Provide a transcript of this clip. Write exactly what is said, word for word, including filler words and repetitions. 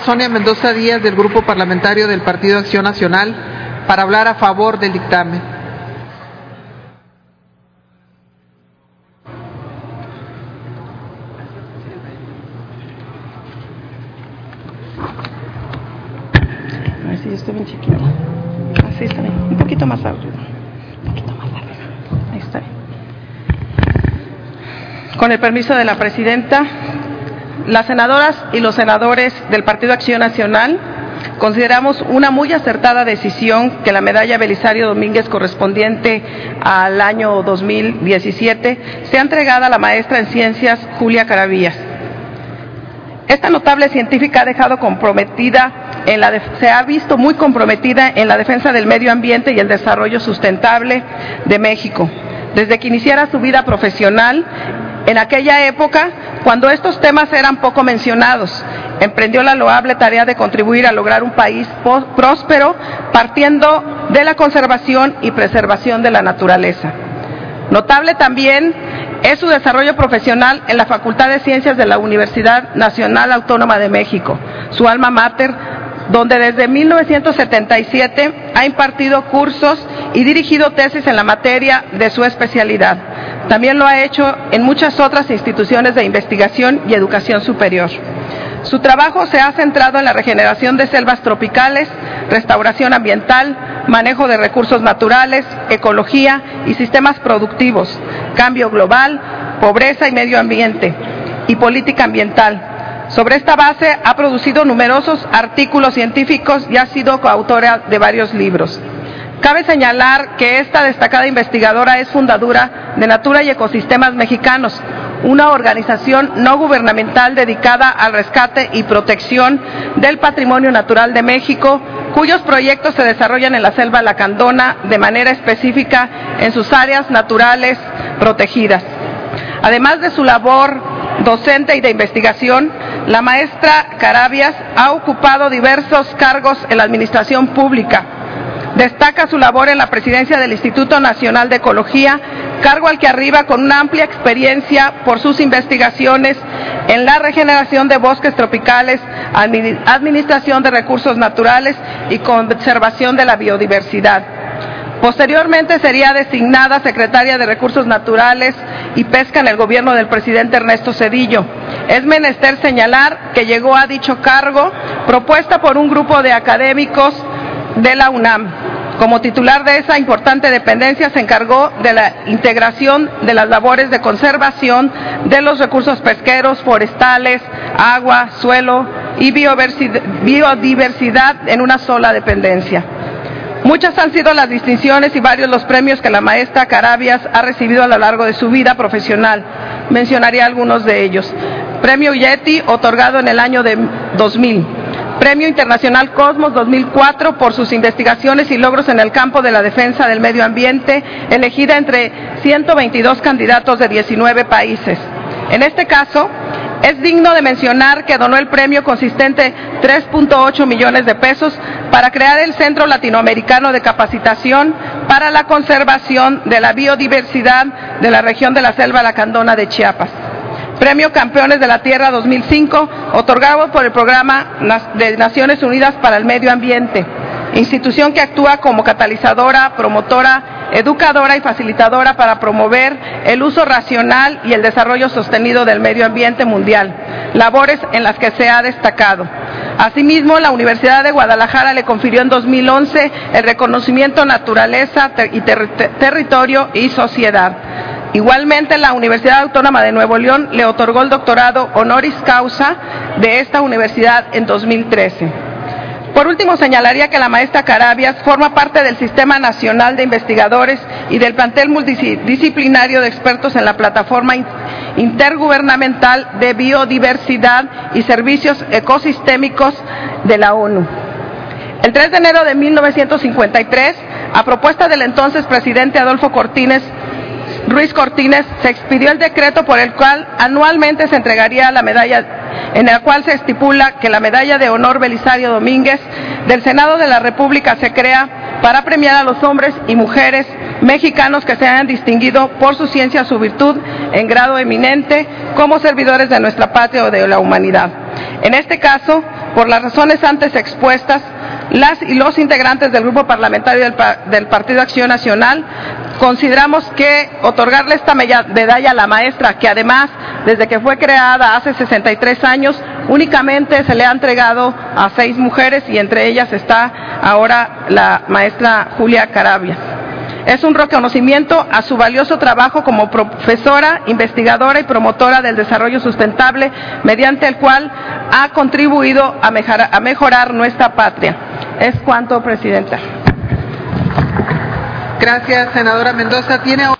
Sonia Mendoza Díaz, del Grupo Parlamentario del Partido Acción Nacional, para hablar a favor del dictamen. A ver si yo estoy bien chiquita. Así está bien. Un poquito más arriba. Un poquito más arriba. Ahí está bien. Con el permiso de la presidenta, las senadoras y los senadores del Partido Acción Nacional consideramos una muy acertada decisión que la medalla Belisario Domínguez correspondiente al año dos mil diecisiete sea entregada a la maestra en ciencias Julia Caravías. Esta notable científica ha dejado comprometida en la se ha visto muy comprometida en la defensa del medio ambiente y el desarrollo sustentable de México, desde que iniciara su vida profesional. En aquella época, cuando estos temas eran poco mencionados, emprendió la loable tarea de contribuir a lograr un país próspero, partiendo de la conservación y preservación de la naturaleza. Notable también es su desarrollo profesional en la Facultad de Ciencias de la Universidad Nacional Autónoma de México, su alma mater, donde desde mil novecientos setenta y siete ha impartido cursos y dirigido tesis en la materia de su especialidad. También lo ha hecho en muchas otras instituciones de investigación y educación superior. Su trabajo se ha centrado en la regeneración de selvas tropicales, restauración ambiental, manejo de recursos naturales, ecología y sistemas productivos, cambio global, pobreza y medio ambiente, y política ambiental. Sobre esta base ha producido numerosos artículos científicos y ha sido coautora de varios libros. Cabe señalar que esta destacada investigadora es fundadora de Natura y Ecosistemas Mexicanos, una organización no gubernamental dedicada al rescate y protección del patrimonio natural de México, cuyos proyectos se desarrollan en la selva lacandona de manera específica en sus áreas naturales protegidas. Además de su labor docente y de investigación, la maestra Caravías ha ocupado diversos cargos en la administración pública. Destaca su labor en la presidencia del Instituto Nacional de Ecología, cargo al que arriba con una amplia experiencia por sus investigaciones en la regeneración de bosques tropicales, administración de recursos naturales y conservación de la biodiversidad. Posteriormente sería designada secretaria de Recursos Naturales y Pesca en el gobierno del presidente Ernesto Zedillo. Es menester señalar que llegó a dicho cargo propuesta por un grupo de académicos de la UNAM. Como titular de esa importante dependencia se encargó de la integración de las labores de conservación de los recursos pesqueros, forestales, agua, suelo y biodiversidad en una sola dependencia. Muchas han sido las distinciones y varios los premios que la maestra Caravías ha recibido a lo largo de su vida profesional. Mencionaré algunos de ellos. Premio Yeti, otorgado en el año de dos mil. Premio Internacional Cosmos dos mil cuatro por sus investigaciones y logros en el campo de la defensa del medio ambiente, elegida entre ciento veintidós candidatos de diecinueve países. En este caso, es digno de mencionar que donó el premio consistente en tres punto ocho millones de pesos para crear el Centro Latinoamericano de Capacitación para la Conservación de la Biodiversidad de la región de la Selva Lacandona de Chiapas. Premio Campeones de la Tierra dos mil cinco, otorgado por el Programa de Naciones Unidas para el Medio Ambiente, institución que actúa como catalizadora, promotora, educadora y facilitadora para promover el uso racional y el desarrollo sostenido del medio ambiente mundial, labores en las que se ha destacado. Asimismo, la Universidad de Guadalajara le confirió en dos mil once el reconocimiento Naturaleza y ter Territorio y Sociedad. Igualmente, la Universidad Autónoma de Nuevo León le otorgó el doctorado honoris causa de esta universidad en dos mil trece. Por último, señalaría que la maestra Caravías forma parte del Sistema Nacional de Investigadores y del plantel multidisciplinario de expertos en la Plataforma Intergubernamental de Biodiversidad y Servicios Ecosistémicos de la ONU. El tres de enero de mil novecientos cincuenta y tres, a propuesta del entonces presidente Adolfo Cortines, Ruiz Cortines, se expidió el decreto por el cual anualmente se entregaría la medalla, en el cual se estipula que la medalla de honor Belisario Domínguez del Senado de la República se crea para premiar a los hombres y mujeres mexicanos que se hayan distinguido por su ciencia o su virtud en grado eminente como servidores de nuestra patria o de la humanidad. En este caso, por las razones antes expuestas, las y los integrantes del Grupo Parlamentario del, del Partido Acción Nacional consideramos que otorgarle esta medalla a la maestra, que además, desde que fue creada hace sesenta y tres años, únicamente se le ha entregado a seis mujeres y entre ellas está ahora la maestra Julia Caravia. Es un reconocimiento a su valioso trabajo como profesora, investigadora y promotora del desarrollo sustentable, mediante el cual ha contribuido a mejorar, a mejorar nuestra patria. Es cuanto, Presidenta. Gracias, senadora Mendoza. Tiene